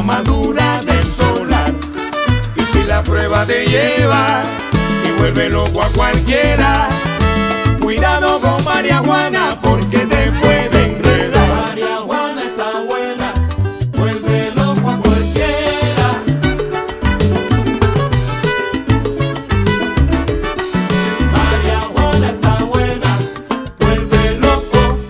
más dura del solar. Y si la prueba te lleva y vuelve loco a cualquiera, cuidado con María Juana porque te puede enredar. María Juana está buena, vuelve loco a cualquiera. María Juana está buena, vuelve loco.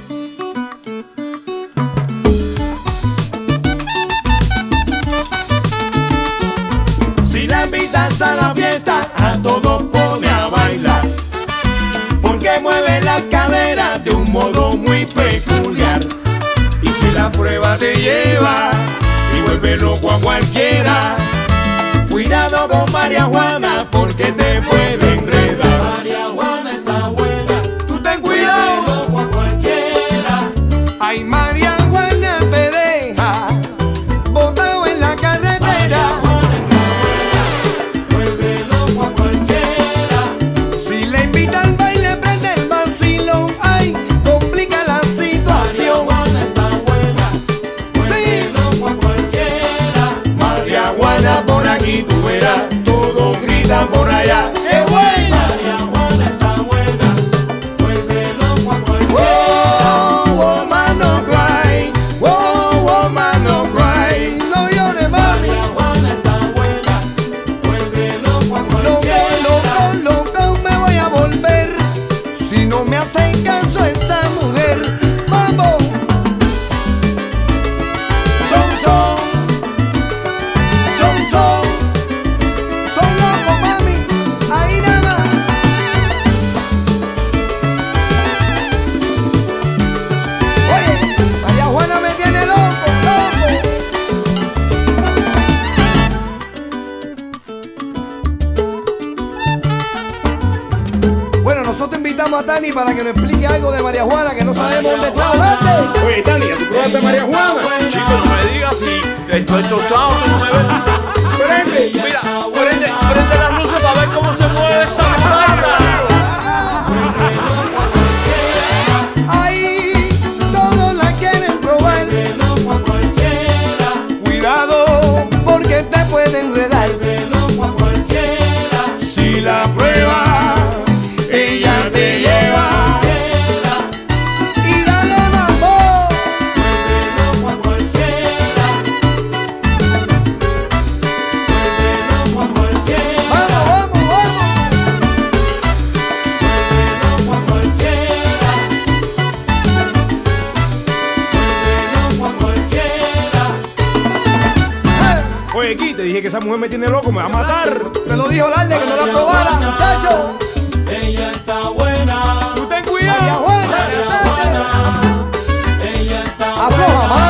Si la invitas a la fiesta, a todos pone a bailar, porque mueve las caderas de un modo muy peculiar. Y si la prueba te lleva y vuelve loco a cualquiera, cuidado con María Juana porque te puede enredar. María Juana está buena, Tú ten vuelve cuidado. loco a cualquiera. Ay, María Juana te deja botado en la María carretera. Juana está buena, vuelve loco a cualquiera. Si le invita al baile, prende el vacilón. Ay, complica la María situación. Juana está buena, vuelve Sí. loco a cualquiera. María Juana por aquí tú verás, todos gritan por allá. ¡Qué buena! María Juana está buena, vuelve loco a cualquiera. Oh, woman no cry, oh, woman no cry, no llores mami. María Juana está buena, vuelve loco a Loco, cualquiera. loco, loco me voy a volver si no me hacen caso esa mujer. ¡Vamos! Son locos mami, ahí nada más. Oye, María Juana me tiene loco, loco. Bueno, nosotros invitamos a Tani para que nos explique algo de María Juana, que no sabemos dónde está. ¡Vete! Oye, Tania, ¿tú probaste María Juana? Chico, no me digas si estoy tostado, tú no me ves. Prende. Mira, prende las luces para ver cómo se mueve esa vaina. Ahí todos la quieren probar. Vuelve loco a cualquiera, Cuidado, porque te pueden enredar. vuelve loco a cualquiera. Si la prueba ella te lleva, y dale mambo. Vuelve loco a cualquiera, vuelve loco a cualquiera. Vamos, vamos, vamos. Vuelve loco a cualquiera, vuelve loco a cualquiera. Oye, aquí te dije que esa mujer me tiene loco, me va a matar. Me lo dijo Larde que no la probara, muchacho. Ella está buena, Tú ten María cuidado. Juana, María vete. Juana, ella está Afloja buena. más.